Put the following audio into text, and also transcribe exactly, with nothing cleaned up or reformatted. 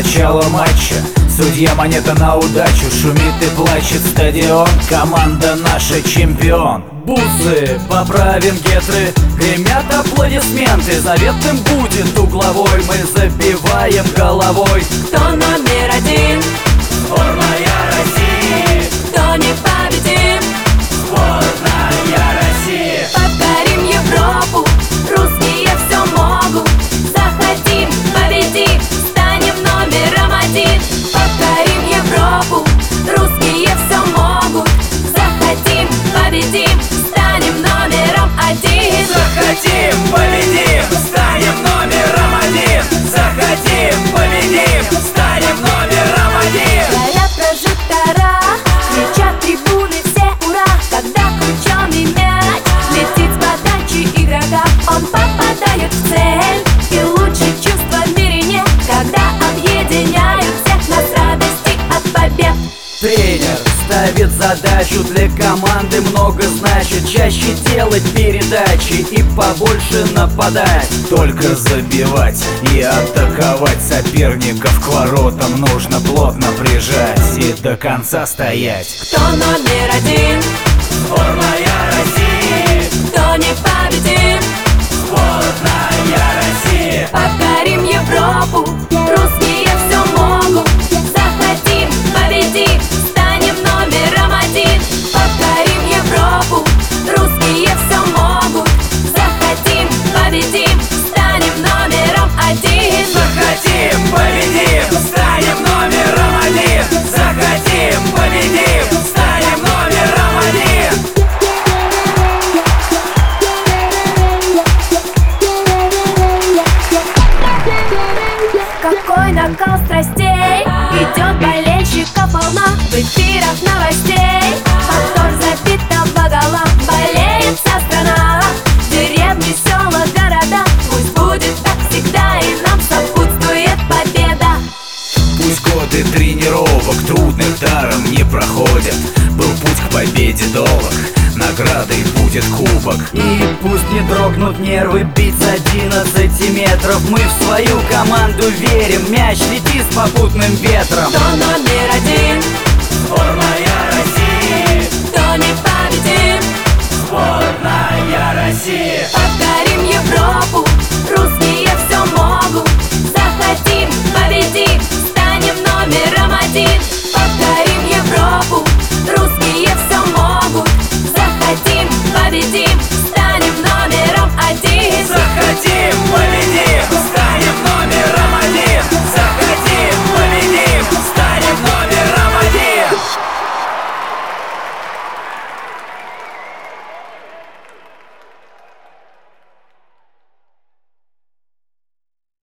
начало матча. Судья монета на удачу, шумит и плачет стадион. Команда наша чемпион. Бусы, поправим гетры, гремят аплодисменты. Заветным будет угловой, мы забиваем головой. Кто номер один? Сборная России. Кто непобедим? Сборная России. Покорим Европу, русские все могут. Захотим, победим, станем номером один. Покорим Европу, русские все могут. Захотим, победим, станем номером один. Захотим, победим, станем номером один. Захотим, победим, станем номером один. Горят прожектора, кричат трибуны все ура. Когда крученый мяч летит с подачи игрока, он попадает в цель. И лучше чувства в мире нет, когда объединяют всех нас радости от побед. Тренер ставит задачу, для команды много значит. Чаще делать передачи и побольше нападать. Только забивать и атаковать соперников. К воротам нужно плотно прижать и до конца стоять. Кто номер один? Сборная России. Кто непобедим? Сборная России. Покорим Европу, русские все могут. Захотим, победим, станем номером один. Покорим Европу, русские все могут. Захотим, победим, станем номером один. Захотим, победим, станем номером один. Захотим, победим, станем номером один. Какой накал страстей, идет болельщиков волна. В эфирах новостей повтор забитого гола. Болеет вся страна, деревни, села, города. Пусть будет так всегда, и нам сопутствует победа. Пусть годы тренировок трудных даром не проходят. Был путь к победе долг, наградой будет кубок. И пусть не дрогнут нервы, бить с одиннадцати метров. Мы в свою команду верим, мяч летит с попутным ветром. Кто номер один? Сборная России. Кто непобедим? Сборная России.